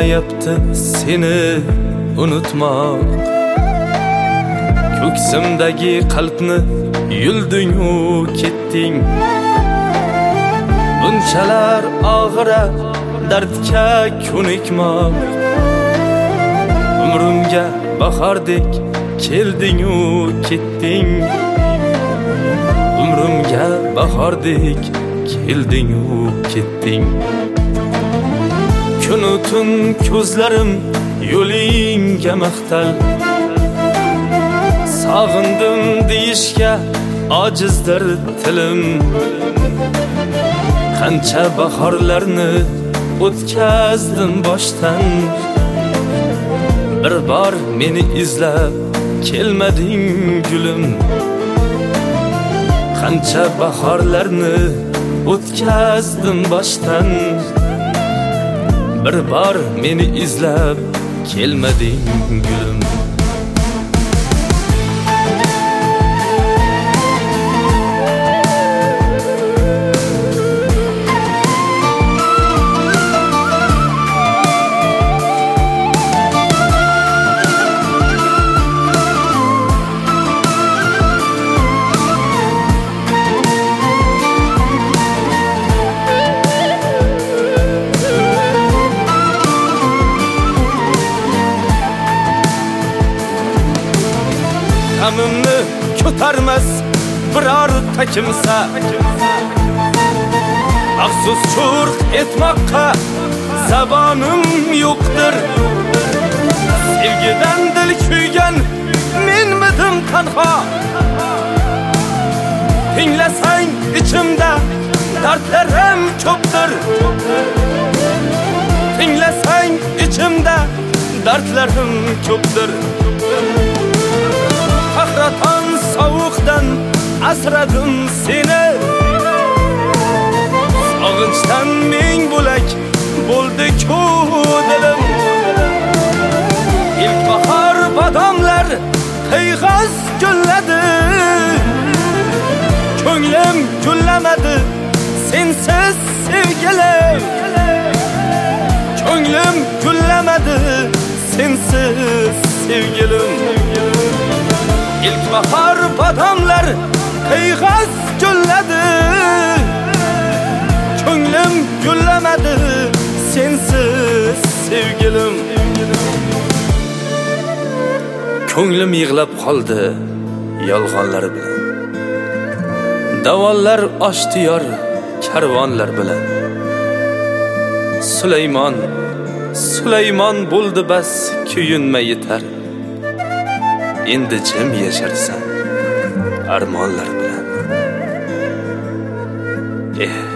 bo'lmayapti seni unutmoq. Ko'ksimdagi qalbni yulding-u ketding. Bunchalar og'ira dardga ko'nikmoq. Umrimga bahordek kelding-u ketding. Umrimga bahordek kelding-u ketding. Kun tun ko'zlarim yo'lingga maqtal. Sog'indim deyishga ojizdir tilim. Qancha bahorlarni o'tkazdim boshdan. Bir bor meni izlab kelmading gulim. Qancha bahorlarni o'tkazdim boshdan. Bir bor meni izlab kelmading gulim. G'amimni ko'tarmas biror takimsa. Afsus churq etmoqqa zabonim yo'qdir. Sevgidan dil kuygan menmidim tanho. Tinglasang ichimda dardlarim ko'pdir. Tinglasang ichimda dardlarim ko'pdir. Qahraton sovuqdan asradim seni. Sog'inchdan ming bo'lak bo'ldi-ku dilim. İlk bahar badomlar qiyg'os gulladi. Ko'nglim gullamadi sensiz sevgilim. Ko'nglim gullamadi sensiz sevgilim. İlk bahar badomlar qiyg'os gulladi. Ko'nglim gullamadi sensiz sevgilim. Ko'nglim yig'lab qoldi yolg'onlar bilan. Davollar ochdi yor karvonlar bilan. Sulaymon bo'ldi bas kuyinma yetar. Endi jim yasharsan armonlar bilan.